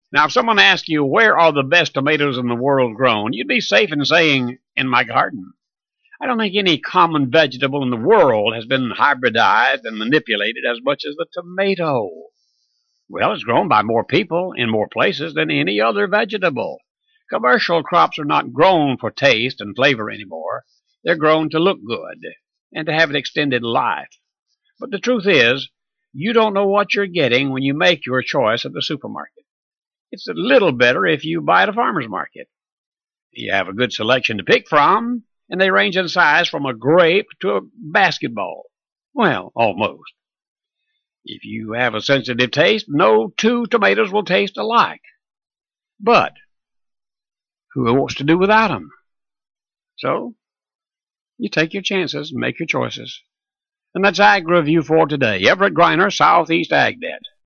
Now, if someone asked you where are the best tomatoes in the world grown, you'd be safe in saying, in my garden. I don't think any common vegetable in the world has been hybridized and manipulated as much as the tomato. Well, it's grown by more people in more places than any other vegetable. Commercial crops are not grown for taste and flavor anymore. They're grown to look good and to have an extended life. But the truth is, you don't know what you're getting when you make your choice at the supermarket. It's a little better if you buy at a farmer's market. You have a good selection to pick from, and they range in size from a grape to a basketball. Well, almost. If you have a sensitive taste, no two tomatoes will taste alike. But who wants to do without them? So, you take your chances and make your choices. And that's Ag Review for today. Everett Griner, Southeast AgNet.